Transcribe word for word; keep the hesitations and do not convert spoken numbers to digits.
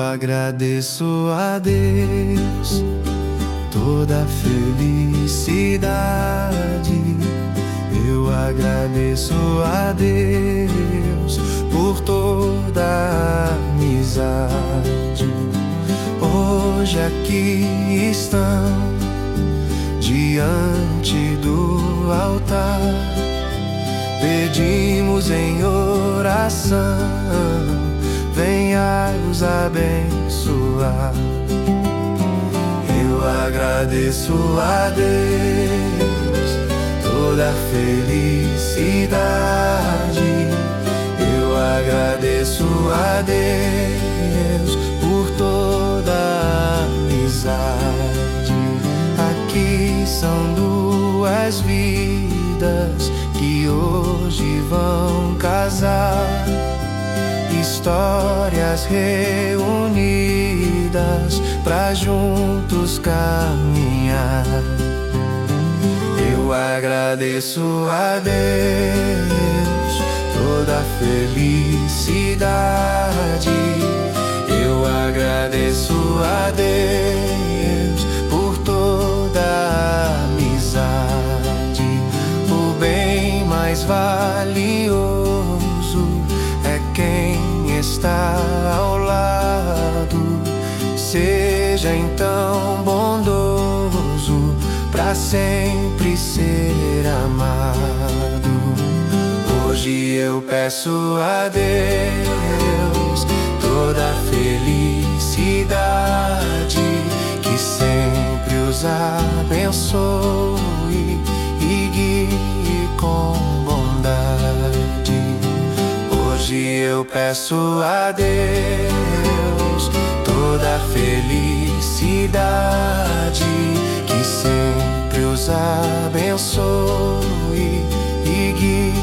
agradeço a Deus toda a felicidade. Eu agradeço a Deus por toda a amizade. Hoje aqui estão diante do altar, pedimos em oração, venha os abençoar. Eu agradeço a Deus toda a felicidade. Eu agradeço a Deus por toda a amizade. Aqui são duas vidas que hoje vão casar, histórias reunidas pra juntos caminhar. Eu agradeço a Deus toda a felicidade. Eu agradeço a Deus por toda a amizade. O bem mais valioso é quem está ao lado. Seja então bondoso pra sempre ser amado. Hoje eu peço a Deus toda a felicidade, que sempre os abençoe e guie com bondade. Hoje eu peço a Deus toda a felicidade, que sempre os abençoe e guie